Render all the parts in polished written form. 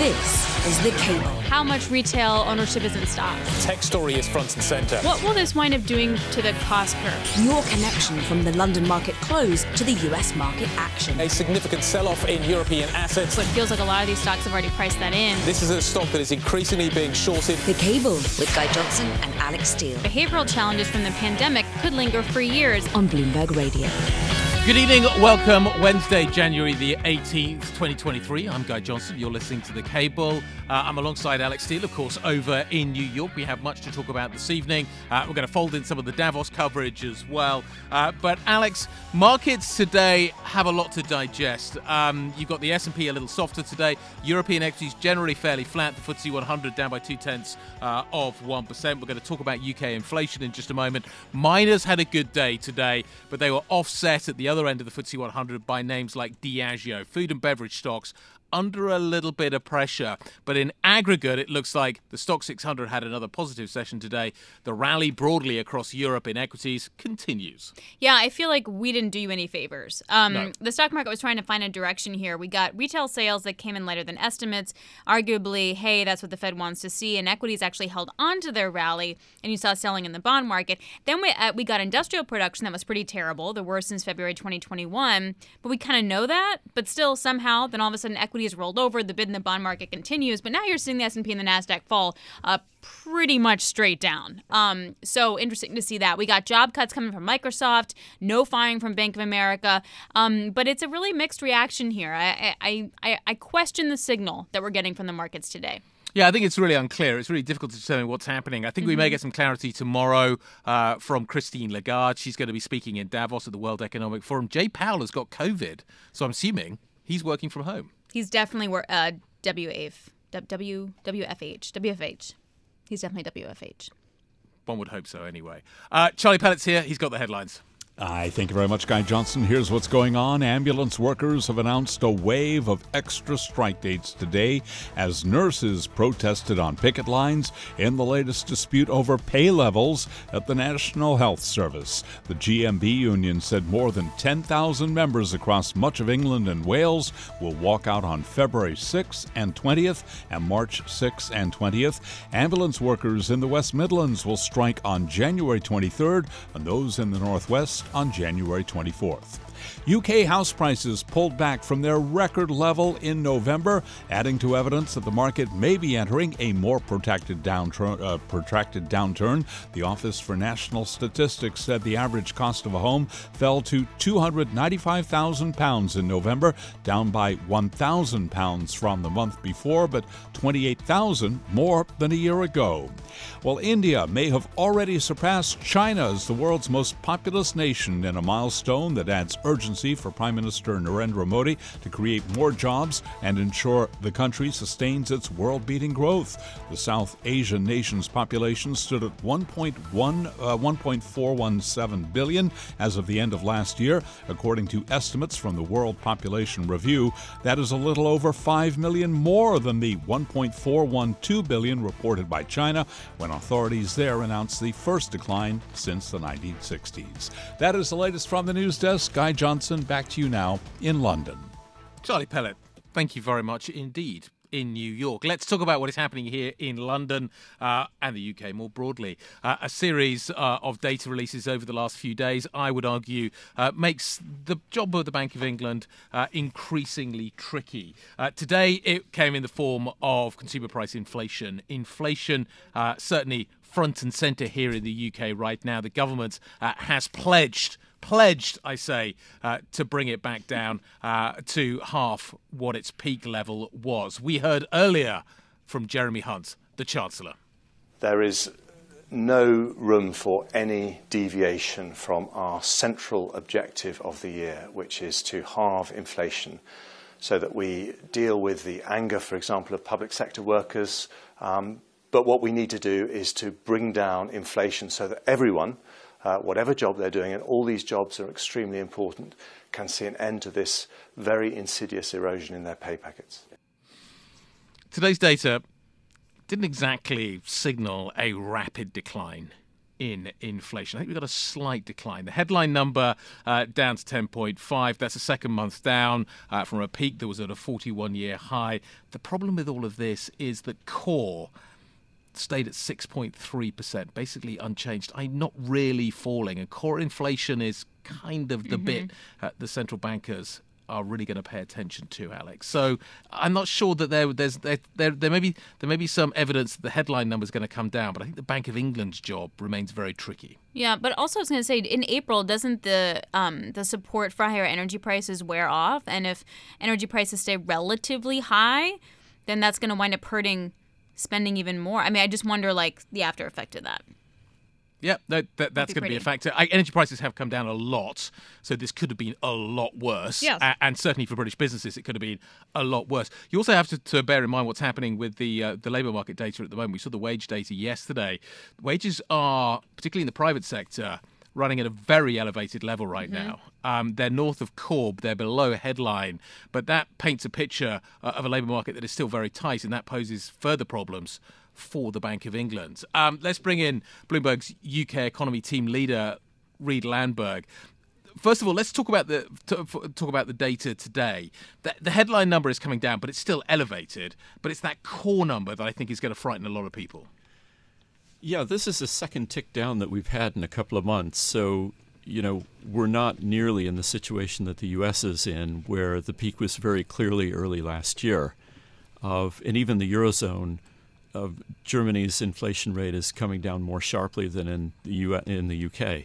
This is The Cable. How much retail ownership is in stock? Tech story is front and centre. What will this wind up doing to the cost curve? Your connection from the London market close to the US market action. A significant sell-off in European assets. So it feels like a lot of these stocks have already priced that in. This is a stock that is increasingly being shorted. The Cable with Guy Johnson and Alex Steele. Behavioral challenges from the pandemic could linger for years On Bloomberg Radio. Good evening, welcome. Wednesday, January the 18th, 2023. I'm Guy Johnson. You're listening to The Cable. I'm alongside Alex Steele, of course, over in New York. We have much to talk about this evening. We're going to fold in some of the Davos coverage as well. But Alex, markets today have a lot to digest. You've got the S&P a little softer today. European equities generally fairly flat. The FTSE 100 down by 0.2% of 1%. We're going to talk about UK inflation in just a moment. Miners had a good day today, but they were offset at the other end of the FTSE 100 by names like Diageo. Food and beverage stocks under a little bit of pressure. But in aggregate, it looks like the Stoxx 600 had another positive session today. The rally broadly across Europe in equities continues. Yeah, I feel like we didn't do you any favors. No. The stock market was trying to find a direction here. We got retail sales that came in lighter than estimates. Arguably, hey, that's what the Fed wants to see. And equities actually held on to their rally. And you saw selling in the bond market. Then we got industrial production that was pretty terrible, the worst since February 2021. But we kind of know that. But still, somehow, then all of a sudden, equity has rolled over, the bid in the bond market continues, but now you're seeing the S&P and the NASDAQ fall pretty much straight down. So interesting to see that. We got job cuts coming from Microsoft, no firing from Bank of America, but it's a really mixed reaction here. I question the signal that we're getting from the markets today. Yeah, I think it's really unclear. It's really difficult to determine what's happening. I think we may get some clarity tomorrow from Christine Lagarde. She's going to be speaking in Davos at the World Economic Forum. Jay Powell has got COVID, so I'm assuming he's working from home. He's definitely WFH. He's definitely WFH. One would hope so anyway. Charlie Pellett's here. He's got the headlines. Thank you very much, Guy Johnson. Here's what's going on. Ambulance workers have announced a wave of extra strike dates today as nurses protested on picket lines in the latest dispute over pay levels at the National Health Service. The GMB union said more than 10,000 members across much of England and Wales will walk out on February 6th and 20th and March 6th and 20th. Ambulance workers in the West Midlands will strike on January 23rd and those in the Northwest on January 24th. UK house prices pulled back from their record level in November, adding to evidence that the market may be entering a more protracted downturn. The Office for National Statistics said the average cost of a home fell to £295,000 in November, down by £1,000 from the month before, but $28,000 more than a year ago. Well, India may have already surpassed China as the world's most populous nation in a milestone that adds urgency for Prime Minister Narendra Modi to create more jobs and ensure the country sustains its world-beating growth. The South Asian nation's population stood at 1.417 billion as of the end of last year, according to estimates from the World Population Review. That is a little over 5 million more than the 1.412 billion reported by China when authorities there announced the first decline since the 1960s. That is the latest from the news desk. Guy Johnson, back to you now in London. Charlie Pellet, thank you very much indeed in New York. Let's talk about what is happening here in London and the UK more broadly. A series of data releases over the last few days, I would argue, makes the job of the Bank of England increasingly tricky. Today, it came in the form of consumer price inflation. Inflation certainly front and centre here in the UK right now. The government has pledged, I say, to bring it back down to half what its peak level was. We heard earlier from Jeremy Hunt, the Chancellor. There is no room for any deviation from our central objective of the year, which is to halve inflation so that we deal with the anger, for example, of public sector workers. But what we need to do is to bring down inflation so that everyone, whatever job they're doing, and all these jobs are extremely important, can see an end to this very insidious erosion in their pay packets. Today's data didn't exactly signal a rapid decline in inflation. I think we've got a slight decline. The headline number down to 10.5. That's the second month down from a peak that was at a 41-year high. The problem with all of this is that core stayed at 6.3%, basically unchanged. I'm not really falling. And core inflation is kind of the bit the central bankers are really going to pay attention to, Alex. So I'm not sure that there may be some evidence that the headline number is going to come down, but I think the Bank of England's job remains very tricky. Yeah, but also I was going to say, in April, doesn't the support for higher energy prices wear off? And if energy prices stay relatively high, then that's going to wind up hurting spending even more. I mean, I just wonder, like, the after effect of that. Yeah, that's going to be a factor. Energy prices have come down a lot, so this could have been a lot worse. Yes. And certainly for British businesses, it could have been a lot worse. You also have to bear in mind what's happening with the labour market data at the moment. We saw the wage data yesterday. Wages are, particularly in the private sector, running at a very elevated level right now. They're north of CORB, they're below headline, but that paints a picture of a labour market that is still very tight, and that poses further problems for the Bank of England. Let's bring in Bloomberg's UK economy team leader, Reed Landberg. First of all, let's talk about the data today. The headline number is coming down, but it's still elevated. But it's that core number that I think is going to frighten a lot of people. Yeah, this is the second tick down that we've had in a couple of months. So, we're not nearly in the situation that the U.S. is in, where the peak was very clearly early last year. And even the Eurozone, Germany's inflation rate is coming down more sharply than in the UK.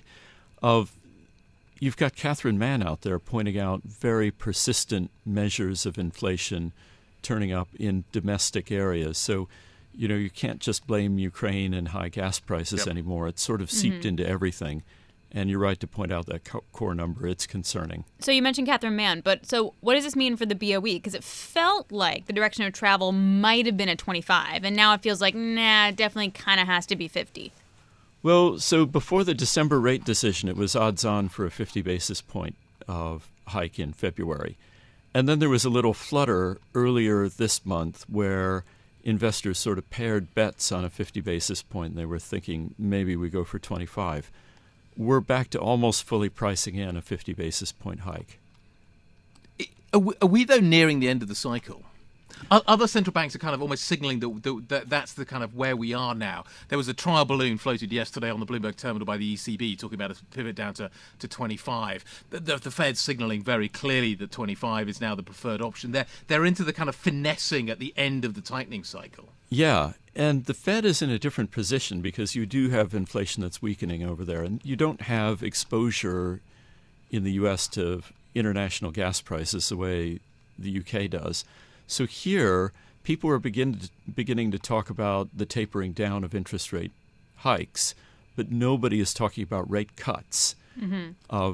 You've got Catherine Mann out there pointing out very persistent measures of inflation turning up in domestic areas. So, you can't just blame Ukraine and high gas prices anymore. It's sort of seeped into everything. And you're right to point out that core number. It's concerning. So you mentioned Catherine Mann, but so what does this mean for the BOE? Because it felt like the direction of travel might have been at 25, and now it feels like, it definitely kind of has to be 50. Well, so before the December rate decision, it was odds on for a 50 basis point of hike in February. And then there was a little flutter earlier this month where investors sort of paired bets on a 50 basis point, and they were thinking maybe we go for 25. We're back to almost fully pricing in a 50 basis point hike. Are we, though, nearing the end of the cycle? Other central banks are kind of almost signaling that that's the kind of where we are now. There was a trial balloon floated yesterday on the Bloomberg terminal by the ECB talking about a pivot down to 25. The Fed's signaling very clearly that 25 is now the preferred option. They're into the kind of finessing at the end of the tightening cycle. Yeah, and the Fed is in a different position because you do have inflation that's weakening over there, and you don't have exposure in the U.S. to international gas prices the way the UK does. So here, people are beginning to talk about the tapering down of interest rate hikes, but nobody is talking about rate cuts. In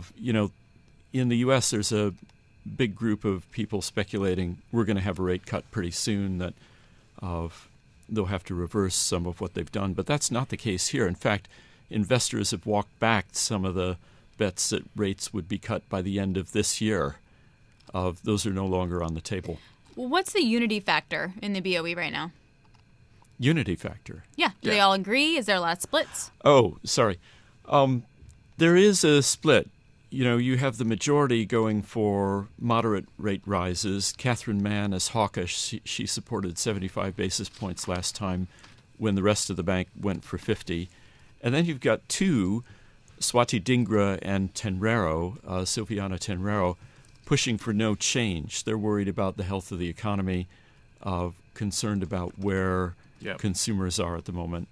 the U.S., there's a big group of people speculating we're going to have a rate cut pretty soon, that they'll have to reverse some of what they've done. But that's not the case here. In fact, investors have walked back some of the bets that rates would be cut by the end of this year. Those are no longer on the table. What's the unity factor in the BOE right now? Unity factor? Yeah. Do they all agree? Is there a lot of splits? Oh, sorry. There is a split. You have the majority going for moderate rate rises. Catherine Mann is hawkish. She supported 75 basis points last time when the rest of the bank went for 50. And then you've got two, Swati Dhingra and Tenrero, Silviana Tenrero, pushing for no change. They're worried about the health of the economy, concerned about where consumers are at the moment.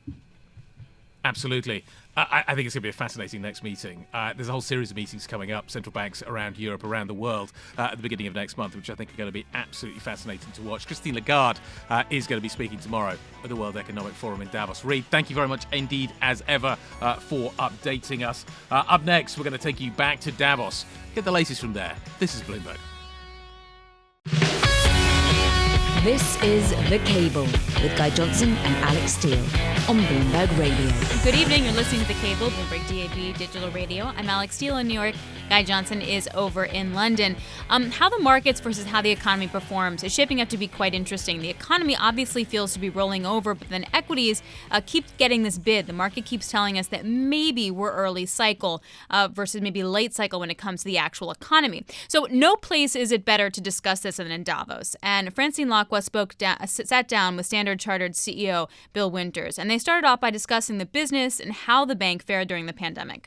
Absolutely. I think it's going to be a fascinating next meeting. There's a whole series of meetings coming up, central banks around Europe, around the world, at the beginning of next month, which I think are going to be absolutely fascinating to watch. Christine Lagarde is going to be speaking tomorrow at the World Economic Forum in Davos. Reed, thank you very much indeed, as ever, for updating us. Up next, we're going to take you back to Davos. Get the latest from there. This is Bloomberg. This is The Cable with Guy Johnson and Alex Steele on Bloomberg Radio. Good evening. You're listening to The Cable, Bloomberg DAB Digital Radio. I'm Alex Steele in New York. Guy Johnson is over in London. How the markets versus how the economy performs is shaping up to be quite interesting. The economy obviously feels to be rolling over, but then equities keep getting this bid. The market keeps telling us that maybe we're early cycle versus maybe late cycle when it comes to the actual economy. So no place is it better to discuss this than in Davos. And Francine Lacqua sat down with Standard Chartered CEO Bill Winters, and they started off by discussing the business and how the bank fared during the pandemic.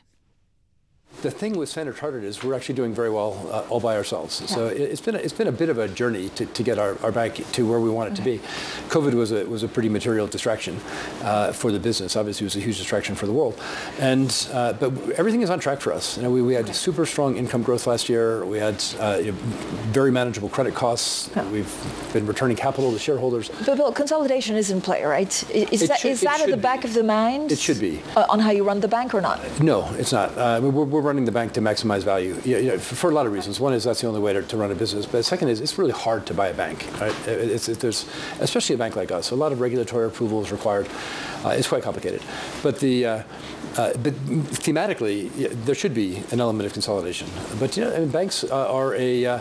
The thing with Standard Chartered is we're actually doing very well all by ourselves. Yeah. So it's been a bit of a journey to get our bank to where we want it to be. COVID was a pretty material distraction for the business. Obviously, it was a huge distraction for the world, but everything is on track for us. We had super strong income growth last year. We had very manageable credit costs. Yeah. We've been returning capital to shareholders. But Bill, consolidation is in play, right? Is that at the back of the mind? It should be on how you run the bank or not? No, it's not. We're running the bank to maximize value for a lot of reasons. One is that's the only way to run a business. But the second is it's really hard to buy a bank. Right? There's especially a bank like us. A lot of regulatory approval is required. It's quite complicated. But but thematically, there should be an element of consolidation. But banks are a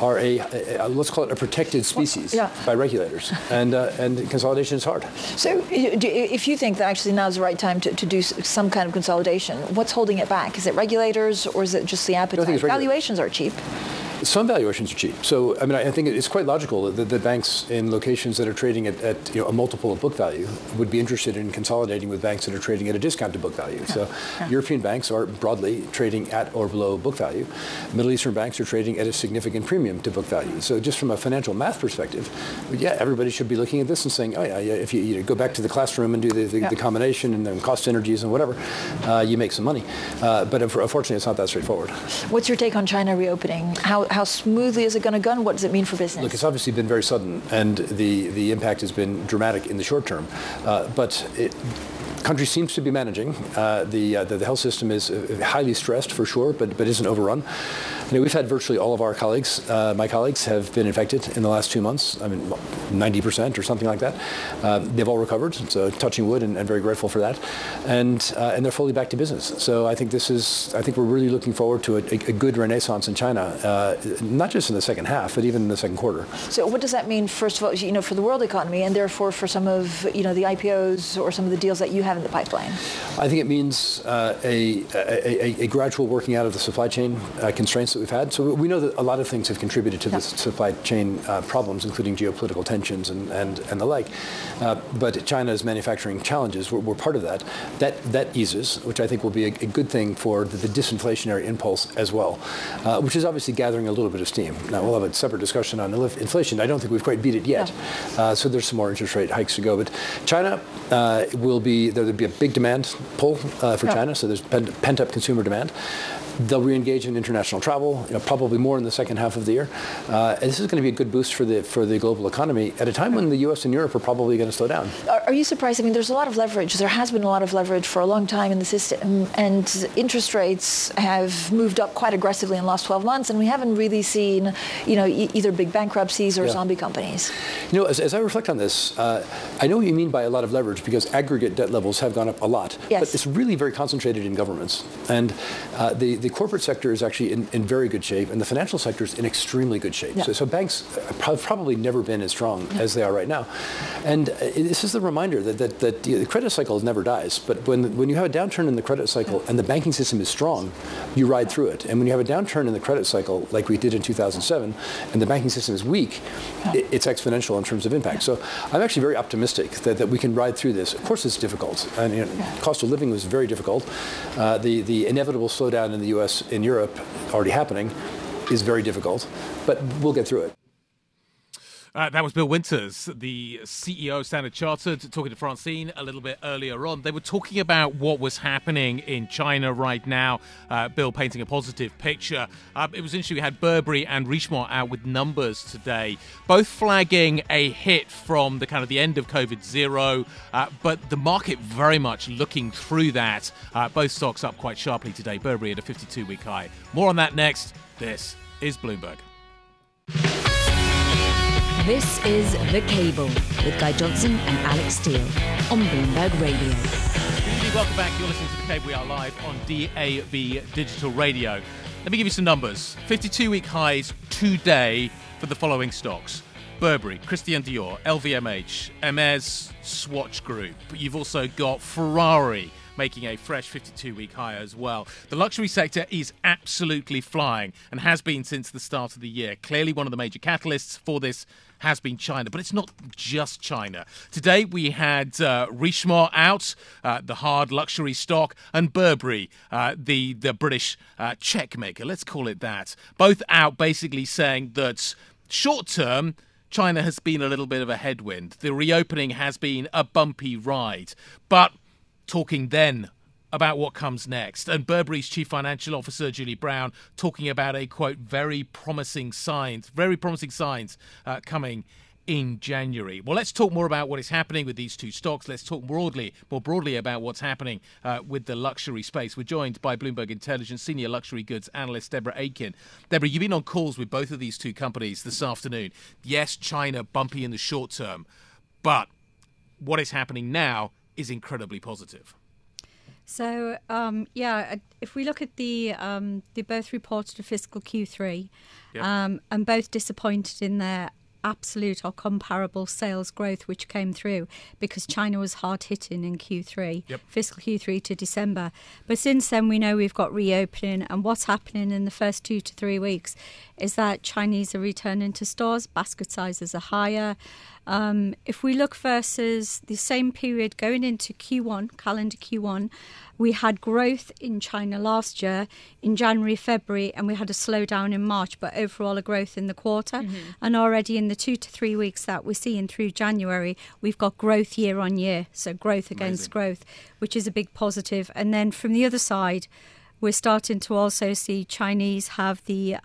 let's call it a protected species by regulators, and consolidation is hard. So, if you think that actually now is the right time to do some kind of consolidation, what's holding it back? Is it regulators or is it just the appetite? Valuations are cheap. Some valuations are cheap. So, I think it's quite logical that the banks in locations that are trading at a multiple of book value would be interested in consolidating with banks that are trading at a discount to book value. Yeah. So, European banks are broadly trading at or below book value. Middle Eastern banks are trading at a significant premium to book value. So, just from a financial math perspective, everybody should be looking at this and saying, if you go back to the classroom and do the combination and then cost synergies and whatever, you make some money. But unfortunately, it's not that straightforward. What's your take on China reopening? How smoothly is it going to go, and what does it mean for business? Look, it's obviously been very sudden, and the impact has been dramatic in the short term. But the country seems to be managing. The health system is highly stressed for sure, but isn't overrun. We've had virtually all of our colleagues, my colleagues, have been infected in the last 2 months. 90% or something like that. They've all recovered, so touching wood, and very grateful for that. And they're fully back to business. So I think we're really looking forward to a good renaissance in China, not just in the second half, but even in the second quarter. So what does that mean, first of all, for the world economy, and therefore for some of the IPOs or some of the deals that you have in the pipeline? I think it means a gradual working out of the supply chain constraints that we've had. So we know that a lot of things have contributed to the supply chain problems, including geopolitical tensions and the like. But China's manufacturing challenges were part of that. That eases, which I think will be a good thing for the disinflationary impulse as well, which is obviously gathering a little bit of steam. Now, we'll have a separate discussion on inflation. I don't think we've quite beat it yet. So there's some more interest rate hikes to go. But China there'll be a big demand pull for China, so there's pent-up consumer demand. They'll re-engage in international travel, probably more in the second half of the year. And this is going to be a good boost for the global economy at a time when the U.S. and Europe are probably going to slow down. Are you surprised? There's a lot of leverage. There has been a lot of leverage for a long time in the system, and interest rates have moved up quite aggressively in the last 12 months, and we haven't really seen, either big bankruptcies or zombie companies. As I reflect on this, I know what you mean by a lot of leverage because aggregate debt levels have gone up a lot. Yes. But it's really very concentrated in governments. And the corporate sector is actually in very good shape, and the financial sector is in extremely good shape. Yeah. So banks have probably never been as strong as they are right now. And this is the reminder that the credit cycle never dies. But when you have a downturn in the credit cycle and the banking system is strong, you ride through it. And when you have a downturn in the credit cycle, like we did in 2007, and the banking system is weak, it's exponential in terms of impact. So I'm actually very optimistic that we can ride through this. Of course, it's difficult. And cost of living was very difficult. The inevitable slowdown in the U.S. in Europe already happening is very difficult, but we'll get through it. That was Bill Winters, the CEO of Standard Chartered, talking to Francine a little bit earlier on. They were talking about what was happening in China right now. Bill painting a positive picture. It was interesting. We had Burberry and Richemont out with numbers today, both flagging a hit from the end of COVID zero, but the market very much looking through that. Both stocks up quite sharply today. Burberry at a 52-week high. More on that next. This is Bloomberg. This is The Cable with Guy Johnson and Alex Steele on Bloomberg Radio. Good evening, welcome back. You're listening to The Cable. We are live on DAB Digital Radio. Let me give you some numbers. 52-week highs today for the following stocks. Burberry, Christian Dior, LVMH, Hermès, Swatch Group. You've also got Ferrari making a fresh 52-week high as well. The luxury sector is absolutely flying and has been since the start of the year. Clearly one of the major catalysts for this has been China, but it's not just China. Today we had Richemont out, the hard luxury stock, and Burberry, the British check maker, let's call it that. Both out basically saying that short term, China has been a little bit of a headwind. The reopening has been a bumpy ride, but talking then about what comes next. And Burberry's Chief Financial Officer, Julie Brown, talking about a, quote, very promising signs coming in January. Well, let's talk more about what is happening with these two stocks. Let's talk more broadly about what's happening with the luxury space. We're joined by Bloomberg Intelligence Senior Luxury Goods Analyst Deborah Aitken. Deborah, you've been on calls with both of these two companies this afternoon. Yes, China bumpy in the short term, but what is happening now is incredibly positive. So, if we look at they both reported a fiscal Q3, and both disappointed in their absolute or comparable sales growth, which came through because China was hard hitting in Q3, fiscal Q3 to December. But since then, we know we've got reopening, and what's happening in the first 2 to 3 weeks is that Chinese are returning to stores, basket sizes are higher. If we look versus the same period going into Q1, calendar Q1, we had growth in China last year in January, February, and we had a slowdown in March, but overall a growth in the quarter. Mm-hmm. And already in the 2 to 3 weeks that we're seeing through January, we've got growth year on year. So growth against growth, which is a big positive. And then from the other side, we're starting to also see Chinese have the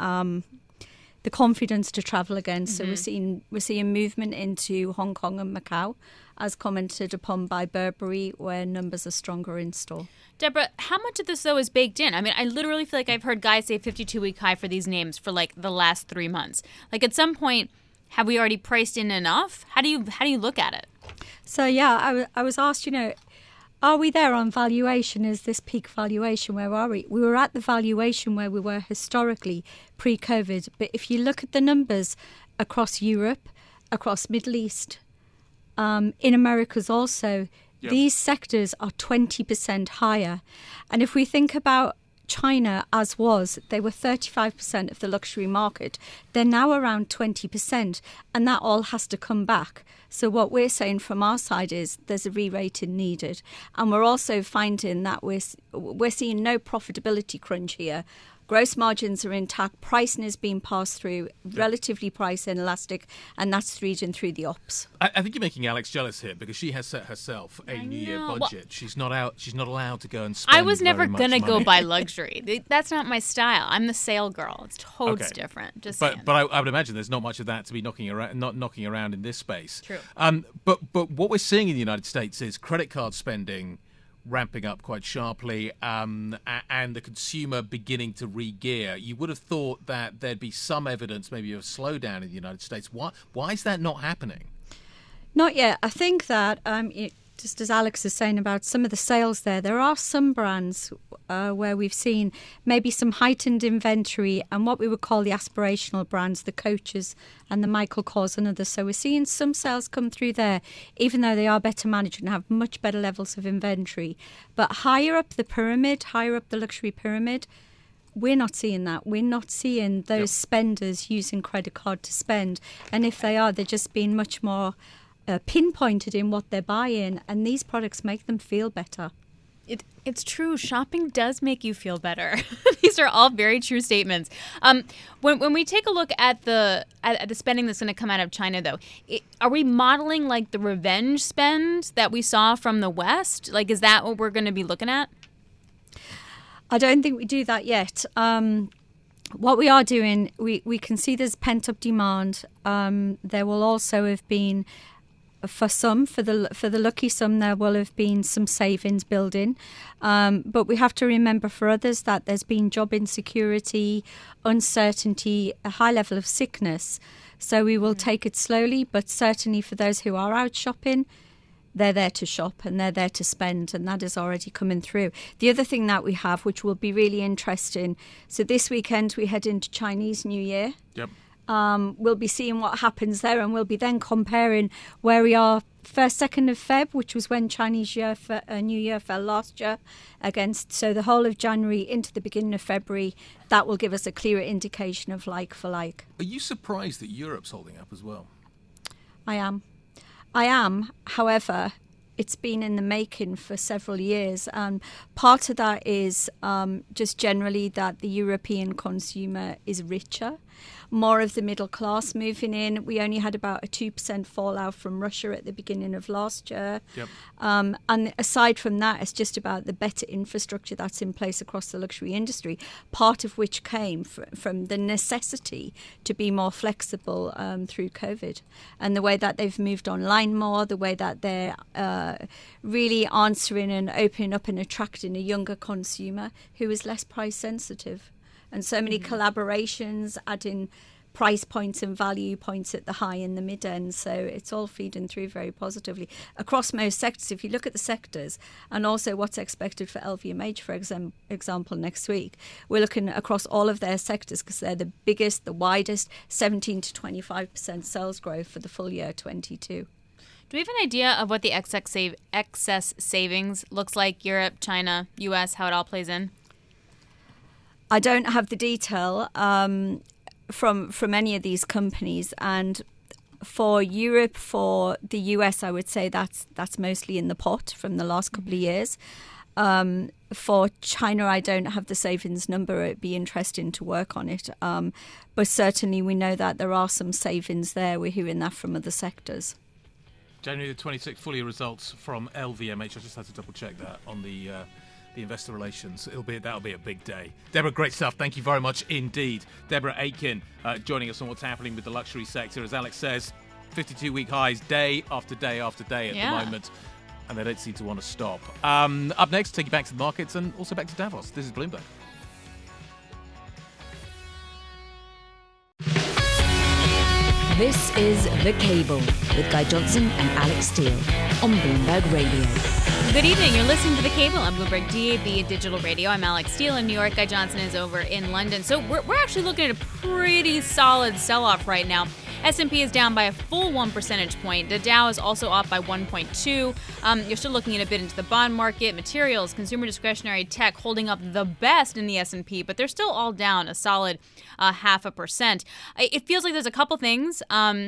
confidence to travel again. So we're seeing movement into Hong Kong and Macau, as commented upon by Burberry, where numbers are stronger in store. Deborah, how much of this, though, is baked in? I mean, I literally feel like I've heard guys say 52-week high for these names for, like, the last 3 months. Like, at some point, have we already priced in enough? How do you look at it? So, I was asked, are we there on valuation? Is this peak valuation? Where are we? We were at the valuation where we were historically pre-COVID. But if you look at the numbers across Europe, across Middle East, in Americas also, these sectors are 20% higher. And if we think about China as was, they were 35% of the luxury market. They're now around 20%, and that all has to come back. So what we're saying from our side is there's a re-rating needed. And we're also finding that we're seeing no profitability crunch here. Gross margins are intact, pricing is being passed through, relatively price inelastic, and that's reading through the ops. I think you're making Alex jealous here because she has set herself a New Year budget. Well, she's not allowed to go and spend. I was never gonna go buy luxury. That's not my style. I'm the sale girl. It's totes different. But I would imagine there's not much of that to be knocking around in this space. True. But what we're seeing in the United States is credit card spending ramping up quite sharply, and the consumer beginning to re-gear. You would have thought that there'd be some evidence maybe of a slowdown in the United States. Why is that not happening? Not yet. I think that, just as Alex is saying about some of the sales there are some brands where we've seen maybe some heightened inventory and what we would call the aspirational brands, the Coaches and the Michael Kors and others. So we're seeing some sales come through there, even though they are better managed and have much better levels of inventory. But higher up the pyramid, higher up the luxury pyramid, we're not seeing that. We're not seeing those spenders using credit card to spend. And if they are, they're just being much more pinpointed in what they're buying, and these products make them feel better. It's true. Shopping does make you feel better. These are all very true statements. When we take a look at the spending that's going to come out of China, though, are we modeling like the revenge spend that we saw from the West? Like, is that what we're going to be looking at? I don't think we do that yet. What we are doing, we can see there's pent-up demand. There will also have been, for the lucky some, there will have been some savings building. But we have to remember for others that there's been job insecurity, uncertainty, a high level of sickness. So we will take it slowly, but certainly for those who are out shopping, they're there to shop and they're there to spend, and that is already coming through. The other thing that we have, which will be really interesting, so this weekend we head into Chinese New Year. Yep. We'll be seeing what happens there, and we'll be then comparing where we are 1st, 2nd of Feb, which was when Chinese New Year fell last year, against, so the whole of January into the beginning of February. That will give us a clearer indication of like for like. Are you surprised that Europe's holding up as well? I am. However, it's been in the making for several years. And part of that is just generally that the European consumer is richer. More of the middle class moving in. We only had about a 2% fallout from Russia at the beginning of last year. Yep. And aside from that, it's just about the better infrastructure that's in place across the luxury industry, part of which came from the necessity to be more flexible through COVID. And the way that they've moved online more, the way that they're really answering and opening up and attracting a younger consumer who is less price sensitive. And so many collaborations, adding price points and value points at the high and the mid end. So it's all feeding through very positively across most sectors. If you look at the sectors and also what's expected for LVMH, for example, next week, we're looking across all of their sectors because they're the biggest, the widest, 17 to 25% sales growth for the full year 22. Do we have an idea of what the excess savings looks like? Europe, China, US, how it all plays in? I don't have the detail from any of these companies, and for Europe, for the US, I would say that's mostly in the pot from the last couple of years. For China, I don't have the savings number. It'd be interesting to work on it, but certainly we know that there are some savings there. We're hearing that from other sectors. January the 26th, full year results from LVMH. I just had to double check that on the investor relations. That'll be a big day. Deborah, great stuff. Thank you very much indeed. Deborah Aitken joining us on what's happening with the luxury sector. As Alex says, 52-week highs day after day after day at the moment, and they don't seem to want to stop. Up next, take you back to the markets and also back to Davos. This is Bloomberg. This is The Cable with Guy Johnson and Alex Steele on Bloomberg Radio. Good evening. You're listening to The Cable on Bloomberg DAB Digital Radio. I'm Alex Steele in New York. Guy Johnson is over in London. So we're actually looking at a pretty solid sell-off right now. S&P is down by a full 1 percentage point. The Dow is also off by 1.2. You're still looking at a bit into the bond market. Materials, consumer discretionary, tech holding up the best in the S&P, but they're still all down a solid 0.5%. It feels like there's a couple things.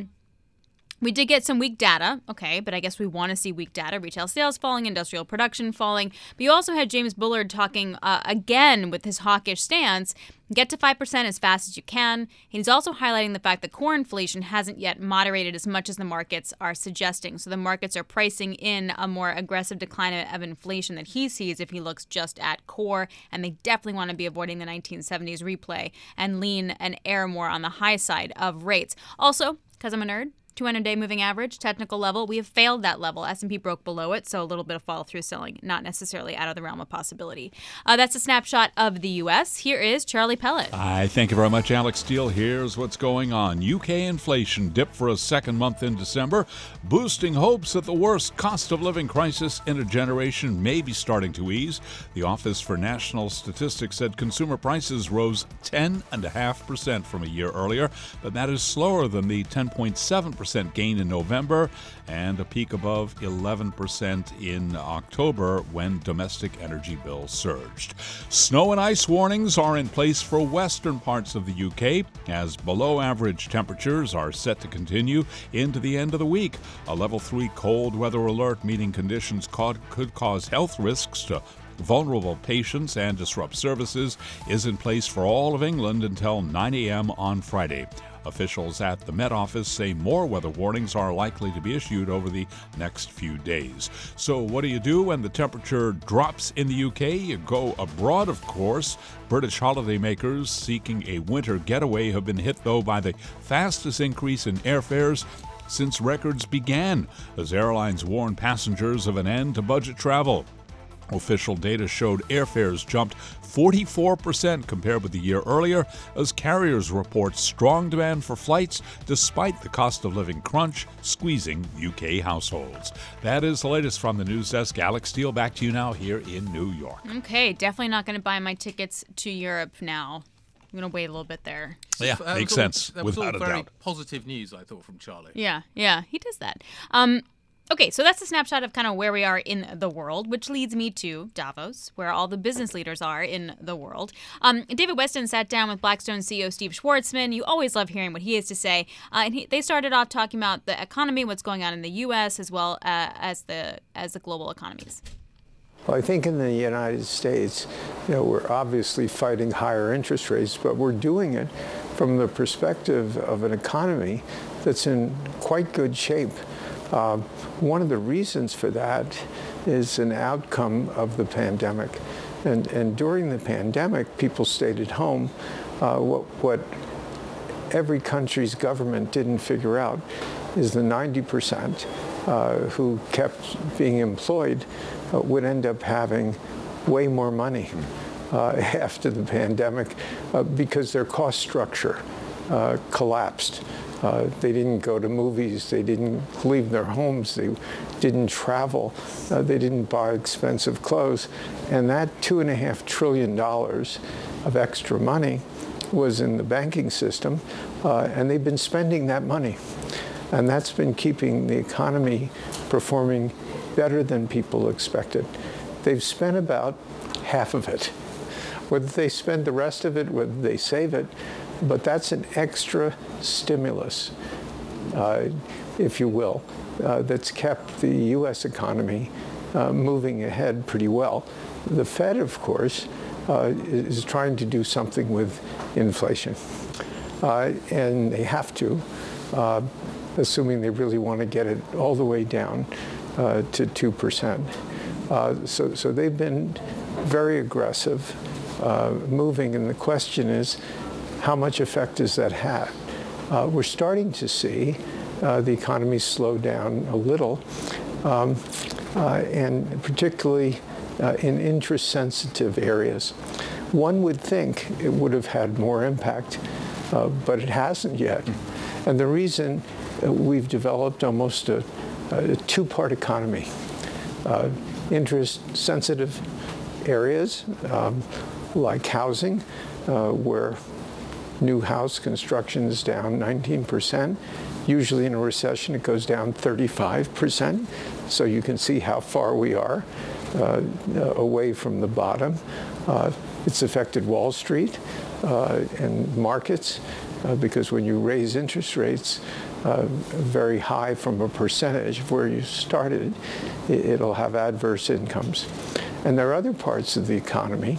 We did get some weak data, okay, but I guess we want to see weak data. Retail sales falling, industrial production falling. But you also had James Bullard talking again with his hawkish stance, get to 5% as fast as you can. He's also highlighting the fact that core inflation hasn't yet moderated as much as the markets are suggesting. So the markets are pricing in a more aggressive decline of inflation that he sees if he looks just at core. And they definitely want to be avoiding the 1970s replay and lean and err more on the high side of rates. Also, because I'm a nerd, 200-day moving average, technical level, we have failed that level. S&P broke below it, so a little bit of follow-through selling, not necessarily out of the realm of possibility. That's a snapshot of the U.S. Here is Charlie Pellet. Thank you very much, Alex Steele. Here's what's going on. UK inflation dipped for a second month in December, boosting hopes that the worst cost of living crisis in a generation may be starting to ease. The Office for National Statistics said consumer prices rose 10.5% from a year earlier, but that is slower than the 10.7% gain in November and a peak above 11% in October when domestic energy bills surged. Snow and ice warnings are in place for western parts of the UK as below average temperatures are set to continue into the end of the week. A level 3 cold weather alert, meaning conditions could cause health risks to vulnerable patients and disrupt services, is in place for all of England until 9 a.m. on Friday. Officials at the Met Office say more weather warnings are likely to be issued over the next few days. So what do you do when the temperature drops in the UK? You go abroad, of course. British holidaymakers seeking a winter getaway have been hit, though, by the fastest increase in airfares since records began, as airlines warn passengers of an end to budget travel. Official data showed airfares jumped 44% compared with the year earlier as carriers report strong demand for flights despite the cost of living crunch squeezing UK households. That is the latest from the news desk. Alex Steele, back to you now here in New York. Okay, definitely not going to buy my tickets to Europe now. I'm going to wait a little bit there. Yeah, makes sense. That was all without a very doubt. positive news, I thought, from Charlie. Yeah, he does that. Okay, so that's a snapshot of kind of where we are in the world, which leads me to Davos, where all the business leaders are in the world. David Weston sat down with Blackstone CEO Steve Schwarzman. You always love hearing what he has to say. And they started off talking about the economy, what's going on in the U.S., as well as the global economies. Well, I think in the United States, we're obviously fighting higher interest rates, but we're doing it from the perspective of an economy that's in quite good shape. One of the reasons for that is an outcome of the pandemic. And during the pandemic, people stayed at home. What every country's government didn't figure out is the 90% who kept being employed would end up having way more money after the pandemic because their cost structure collapsed. They didn't go to movies, they didn't leave their homes, they didn't travel, they didn't buy expensive clothes. And that $2.5 trillion of extra money was in the banking system, and they've been spending that money. And that's been keeping the economy performing better than people expected. They've spent about half of it. Whether they spend the rest of it, whether they save it, but that's an extra stimulus, if you will, that's kept the U.S. economy moving ahead pretty well. The Fed, of course, is trying to do something with inflation, and they have to, assuming they really want to get it all the way down to 2%. So they've been very aggressive, moving, and the question is, how much effect does that have? We're starting to see the economy slow down a little, and particularly in interest-sensitive areas. One would think it would have had more impact, but it hasn't yet. And the reason we've developed almost a two-part economy. Interest-sensitive areas like housing, where new house construction is down 19%. Usually in a recession, it goes down 35%. So you can see how far we are away from the bottom. It's affected Wall Street and markets because when you raise interest rates very high from a percentage of where you started, it'll have adverse incomes. And there are other parts of the economy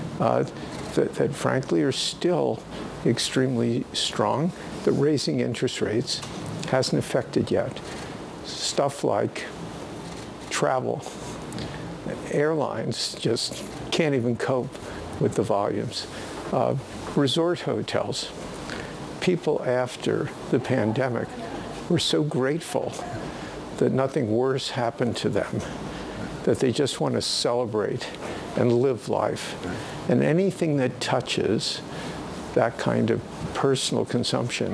that frankly are still extremely strong, that raising interest rates hasn't affected yet. Stuff like travel. Airlines just can't even cope with the volumes. Resort hotels. People after the pandemic were so grateful that nothing worse happened to them, that they just want to celebrate and live life. And anything that touches that kind of personal consumption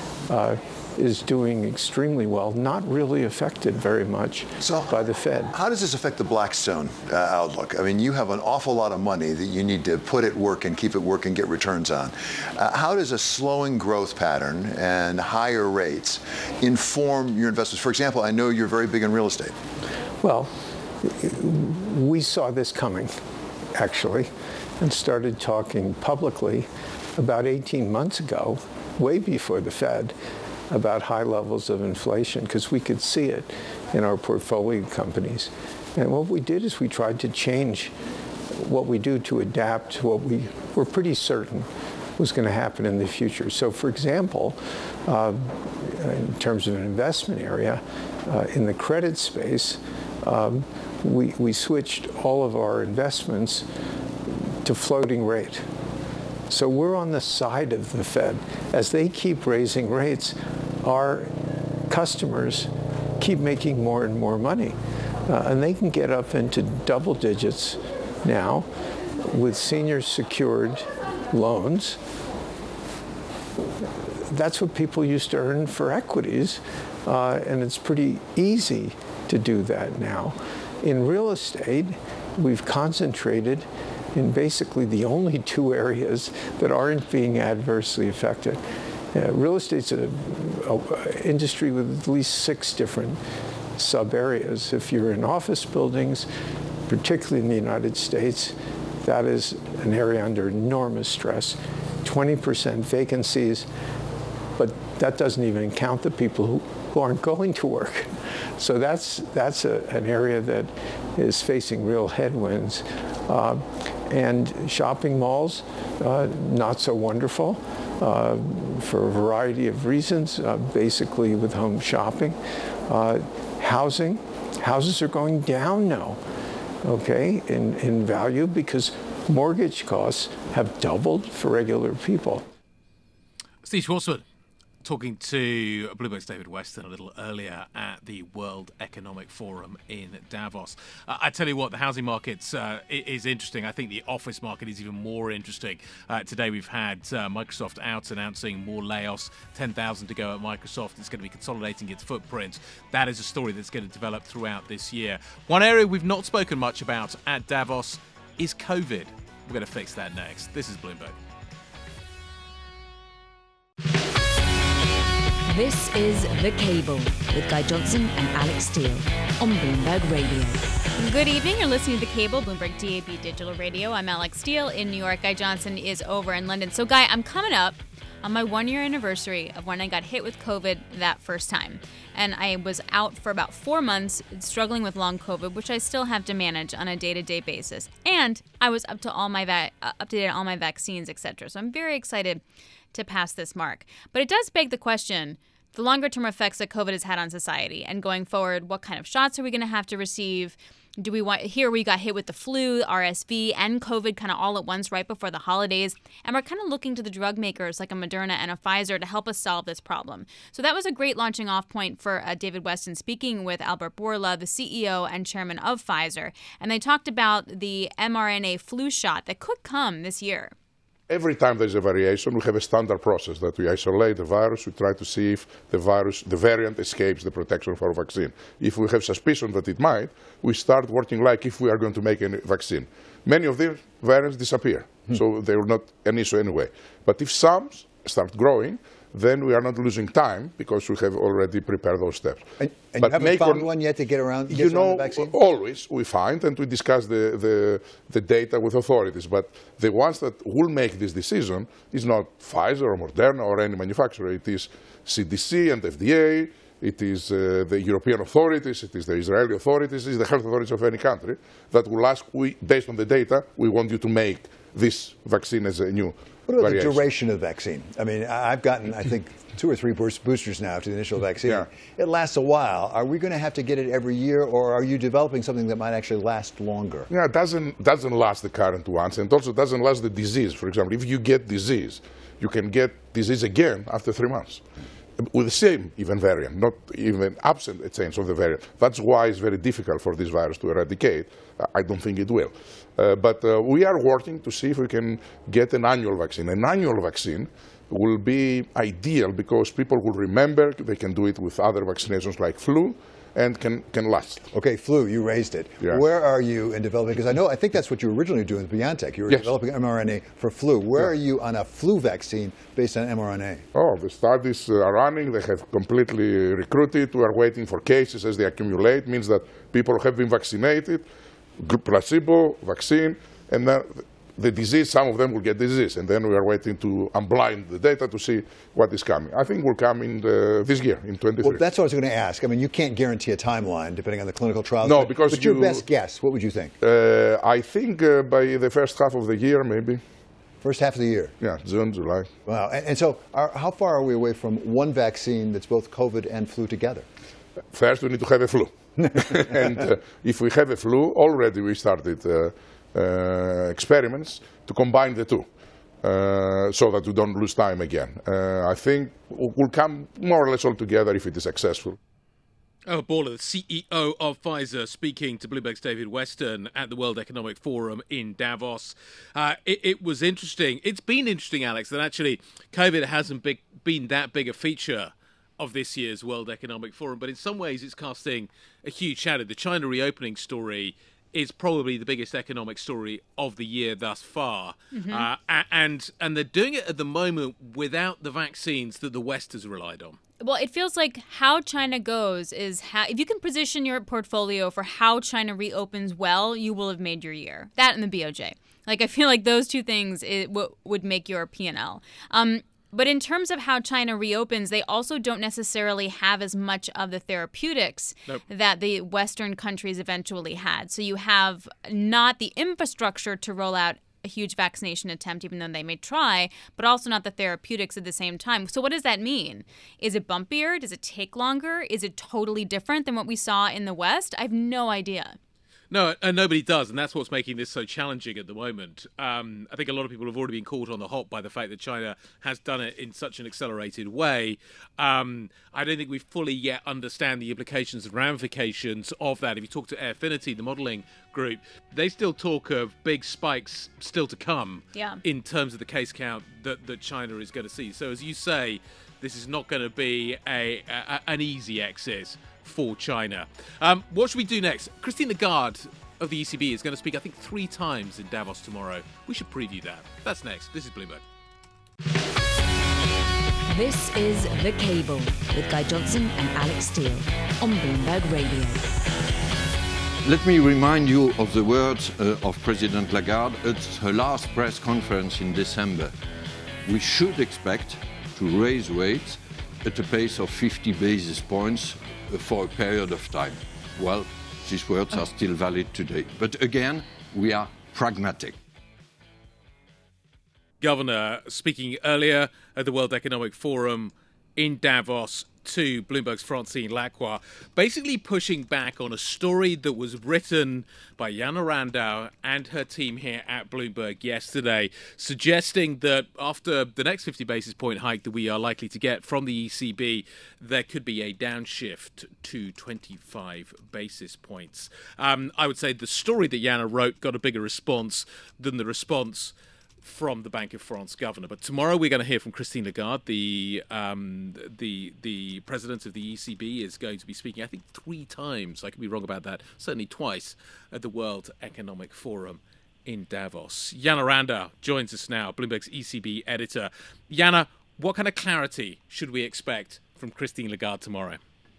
is doing extremely well, not really affected very much by the Fed. How does this affect the Blackstone outlook? I mean, you have an awful lot of money that you need to put at work and keep it working, get returns on. How does a slowing growth pattern and higher rates inform your investments? For example, I know you're very big in real estate. Well, we saw this coming, actually, and started talking publicly about 18 months ago, way before the Fed, about high levels of inflation, because we could see it in our portfolio companies. And what we did is we tried to change what we do to adapt to what we were pretty certain was going to happen in the future. So, for example, in terms of an investment area, in the credit space, we switched all of our investments to floating rate. So we're on the side of the Fed. As they keep raising rates, our customers keep making more and more money. And they can get up into double digits now with senior secured loans. That's what people used to earn for equities, and it's pretty easy to do that now. In real estate, we've concentrated in basically the only two areas that aren't being adversely affected. Real estate's an industry with at least 6 different sub-areas. If you're in office buildings, particularly in the United States, that is an area under enormous stress. 20% vacancies, but that doesn't even count the people who aren't going to work. So that's an area that is facing real headwinds. And shopping malls, not so wonderful for a variety of reasons, basically with home shopping. Houses are going down now, okay, in value because mortgage costs have doubled for regular people. Steve Schwarzman talking to Bloomberg's David Weston a little earlier at the World Economic Forum in Davos. I tell you what, the housing market is interesting. I think the office market is even more interesting. Today we've had Microsoft out announcing more layoffs, 10,000 to go at Microsoft. It's going to be consolidating its footprint. That is a story that's going to develop throughout this year. One area we've not spoken much about at Davos is COVID. We're going to fix that next. This is Bloomberg. This is The Cable with Guy Johnson and Alex Steele on Bloomberg Radio. Good evening. You're listening to The Cable, Bloomberg DAB Digital Radio. I'm Alex Steele in New York. Guy Johnson is over in London. So, Guy, I'm coming up on my 1-year anniversary of when I got hit with COVID that first time. And I was out for about 4 months struggling with long COVID, which I still have to manage on a day-to-day basis. And I was up to date on all my vaccines, etc. So I'm very excited to pass this mark. But it does beg the question, the longer-term effects that COVID has had on society, and going forward, what kind of shots are we going to have to receive? Do we want, here we got hit with the flu, RSV, and COVID kind of all at once right before the holidays, and we're kind of looking to the drug makers like a Moderna and a Pfizer to help us solve this problem. So that was a great launching off point for David Weston speaking with Albert Bourla, the CEO and chairman of Pfizer, and they talked about the mRNA flu shot that could come this year. Every time there's a variation, we have a standard process that we isolate the virus. We try to see if the variant escapes the protection for a vaccine. If we have suspicion that it might, we start working like if we are going to make a vaccine. Many of these variants disappear, so they are not an issue anyway. But if some start growing, then we are not losing time because we have already prepared those steps. And you haven't found one yet to get around the vaccine? Always we find and we discuss the data with authorities. But the ones that will make this decision is not Pfizer or Moderna or any manufacturer. It is CDC and FDA. It is the European authorities. It is the Israeli authorities. It is the health authorities of any country that will ask, based on the data, we want you to make this vaccine as a new What about variation. the duration of the vaccine? I mean, I've gotten, I think, 2 or 3 boosters now to the initial vaccine. Yeah. It lasts a while. Are we going to have to get it every year, or are you developing something that might actually last longer? Yeah, it doesn't last the current ones, and also doesn't last the disease. For example, if you get disease, you can get disease again after 3 months. With the same even variant, not even absent a change of the variant. That's why it's very difficult for this virus to eradicate. I don't think it will. But we are working to see if we can get an annual vaccine. An annual vaccine will be ideal because people will remember, they can do it with other vaccinations like flu, and can last. Okay, flu, you raised it. Yeah. Where are you in developing, because I think that's what you were originally doing with BioNTech. You were developing mRNA for flu. Where are you on a flu vaccine based on mRNA? Oh, the studies are running. They have completely recruited. We are waiting for cases as they accumulate. Means that people have been vaccinated, placebo, vaccine, and then the disease, some of them will get disease, and then we are waiting to unblind the data to see what is coming. I think will come in this year, in 23. Well, that's what I was going to ask. I mean, you can't guarantee a timeline depending on the clinical trials. No, because but your best guess, what would you think? I think by the first half of the year, maybe. First half of the year? Yeah, June, July. Wow. And so how far are we away from one vaccine that's both COVID and flu together? First, we need to have a flu. And if we have a flu, already we started experiments to combine the two so that we don't lose time again. I think we'll come more or less all together if it is successful. Oh, Baller, the CEO of Pfizer, speaking to Bloomberg's David Weston at the World Economic Forum in Davos. It was interesting. It's been interesting, Alex, that actually COVID hasn't been that big a feature of this year's World Economic Forum, but in some ways it's casting a huge shadow. The China reopening story is probably the biggest economic story of the year thus far. And they're doing it at the moment without the vaccines that the West has relied on. Well, it feels like how China goes is how, if you can position your portfolio for how China reopens well, you will have made your year. That and the BOJ. Like, I feel like those two things would make your P&L. But in terms of how China reopens, they also don't necessarily have as much of the therapeutics that the Western countries eventually had. So you have not the infrastructure to roll out a huge vaccination attempt, even though they may try, but also not the therapeutics at the same time. So what does that mean? Is it bumpier? Does it take longer? Is it totally different than what we saw in the West? I have no idea. No, and nobody does, and that's what's making this so challenging at the moment. I think a lot of people have already been caught on the hop by the fact that China has done it in such an accelerated way. I don't think we fully yet understand the implications and ramifications of that. If you talk to Airfinity, the modelling group, they still talk of big spikes still to come in terms of the case count that China is going to see. So as you say, this is not going to be an easy exit for China. What should we do next? Christine Lagarde of the ECB is going to speak, I think, 3 times in Davos tomorrow. We should preview that. That's next. This is Bloomberg. This is The Cable with Guy Johnson and Alex Steele on Bloomberg Radio. Let me remind you of the words of President Lagarde at her last press conference in December. We should expect to raise rates at a pace of 50 basis points for a period of time. Well, these words are still valid today. But again, we are pragmatic. Governor speaking earlier at the World Economic Forum in Davos to Bloomberg's Francine Lacqua, basically pushing back on a story that was written by Jana Randau and her team here at Bloomberg yesterday, suggesting that after the next 50 basis point hike that we are likely to get from the ECB, there could be a downshift to 25 basis points. I would say the story that Jana wrote got a bigger response than the response from the Bank of France governor. But tomorrow we're going to hear from Christine Lagarde, the president of the ECB, is going to be speaking, I think, 3 times. I could be wrong about that. Certainly twice at the World Economic Forum in Davos. Jana Randau joins us now, Bloomberg's ECB editor. Jana, what kind of clarity should we expect from Christine Lagarde tomorrow?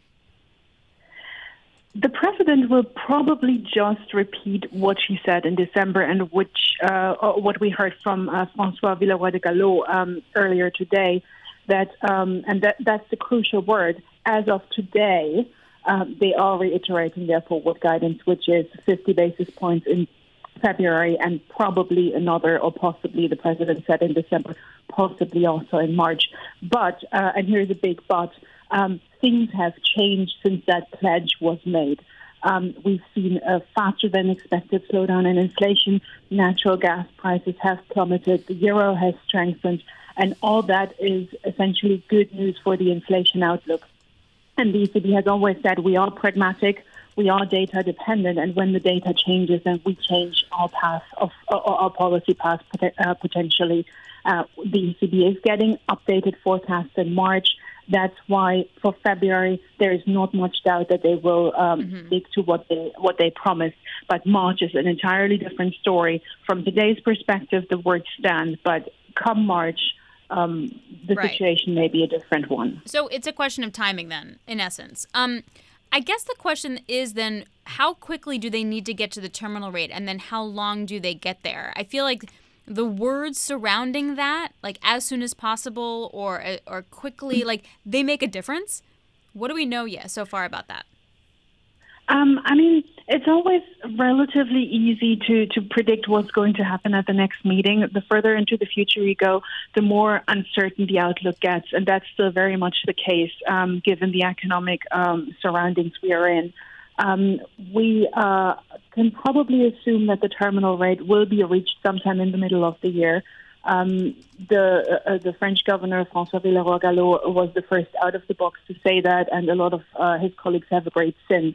The president will probably just repeat what she said in December and what we heard from François Villeroy de Galhau earlier today. That's the crucial word. As of today, they are reiterating their forward guidance, which is 50 basis points in February and probably another, or possibly, the president said in December, possibly also in March. But, and here's a big but, things have changed since that pledge was made. We've seen a faster than expected slowdown in inflation. Natural gas prices have plummeted. The euro has strengthened. And all that is essentially good news for the inflation outlook. And the ECB has always said we are pragmatic, we are data dependent, and when the data changes, then we change our path of our policy path potentially. The ECB is getting updated forecasts in March. That's why for February there is not much doubt that they will stick to what they promised. But March is an entirely different story. From today's perspective, the words stand. But come March, the situation may be a different one. So it's a question of timing then, in essence. I guess the question is then, how quickly do they need to get to the terminal rate, and then how long do they get there? I feel like the words surrounding that, like as soon as possible or quickly, like they make a difference. What do we know yet so far about that? I mean, it's always relatively easy to predict what's going to happen at the next meeting. The further into the future you go, the more uncertain the outlook gets, and that's still very much the case given the economic surroundings we are in. We can probably assume that the terminal rate will be reached sometime in the middle of the year. The French governor, François Villeroy-Galleau, was the first out of the box to say that, and a lot of his colleagues have agreed since.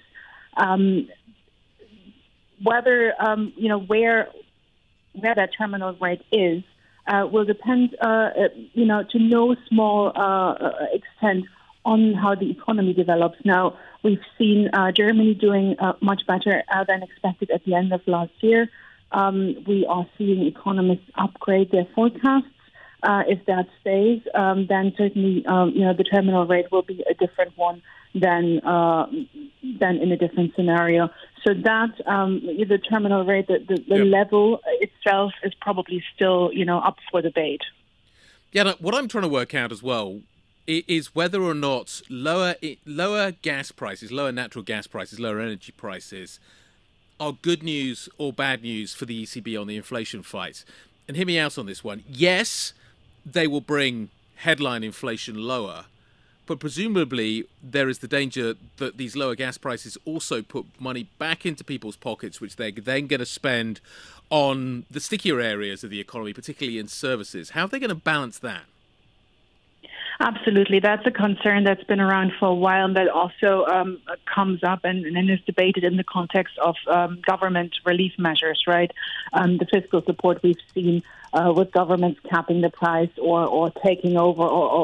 Whether, where that terminal rate is will depend, to no small extent on how the economy develops. Now, we've seen Germany doing much better than expected at the end of last year. We are seeing economists upgrade their forecasts. If that stays, then certainly, the terminal rate will be a different one than in a different scenario. So that the terminal rate, the level itself is probably still, up for debate. Yeah, what I'm trying to work out as well is whether or not lower gas prices, lower natural gas prices, lower energy prices are good news or bad news for the ECB on the inflation fight. And hear me out on this one. Yes, they will bring headline inflation lower, but presumably there is the danger that these lower gas prices also put money back into people's pockets, which they're then going to spend on the stickier areas of the economy, particularly in services. How are they going to balance that? Absolutely. That's a concern that's been around for a while, and that also comes up and is debated in the context of government relief measures, right? The fiscal support we've seen with governments capping the price or taking over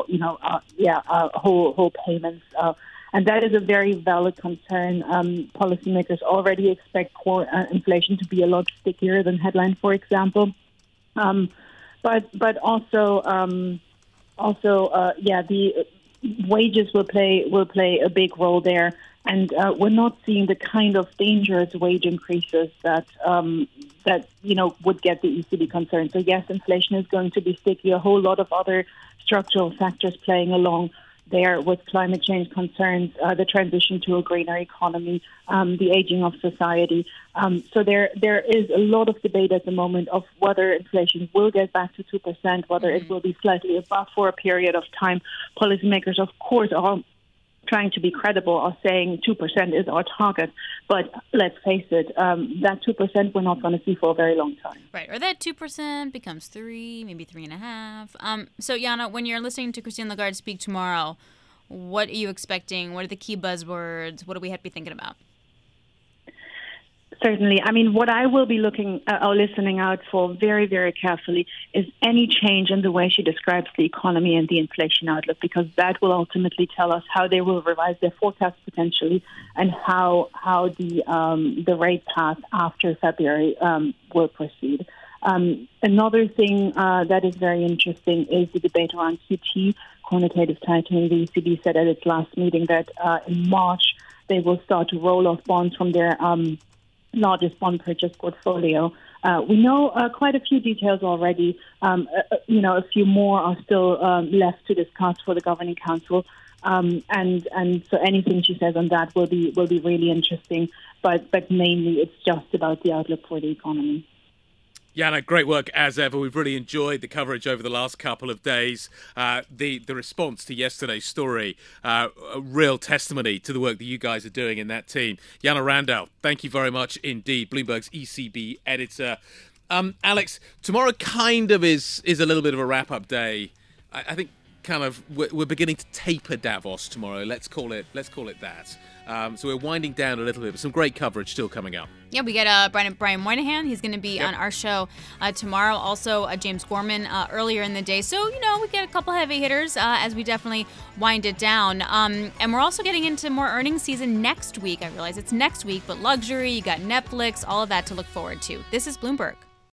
whole payments. And that is a very valid concern. Policymakers already expect core inflation to be a lot stickier than headline, for example. But also... the wages will play a big role there, and we're not seeing the kind of dangerous wage increases that would get the ECB concerned. So yes, inflation is going to be sticky. A whole lot of other structural factors playing along there with climate change concerns, the transition to a greener economy, the aging of society. So there is a lot of debate at the moment of whether inflation will get back to 2%, whether it will be slightly above for a period of time. Policymakers, of course, are trying to be credible, are saying 2% is our target. But let's face it, that 2% we're not going to see for a very long time. Right, or that 2% becomes 3, maybe 3.5. So, Jana, when you're listening to Christine Lagarde speak tomorrow, what are you expecting? What are the key buzzwords? What do we have to be thinking about? Certainly. I mean, what I will be looking or listening out for very, very carefully is any change in the way she describes the economy and the inflation outlook, because that will ultimately tell us how they will revise their forecast potentially and how the rate path after February will proceed. Another thing that is very interesting is the debate around QT, quantitative tightening. The ECB said at its last meeting that in March they will start to roll off bonds from their largest bond purchase portfolio. We know quite a few details already. A few more are still left to discuss for the Governing Council. And so anything she says on that will be really interesting. But mainly it's just about the outlook for the economy. Jana, great work as ever. We've really enjoyed the coverage over the last couple of days. The response to yesterday's story, a real testimony to the work that you guys are doing in that team. Jana Randall, thank you very much indeed. Bloomberg's ECB editor. Alex, tomorrow kind of is a little bit of a wrap-up day. I think kind of we're beginning to taper Davos tomorrow. Let's call it that. So we're winding down a little bit, but some great coverage still coming up. Yeah, we get Brian Moynihan. He's going to be on our show tomorrow. Also, James Gorman earlier in the day. So, we get a couple heavy hitters as we definitely wind it down. And we're also getting into more earnings season next week. I realize it's next week, but luxury, you got Netflix, all of that to look forward to. This is Bloomberg.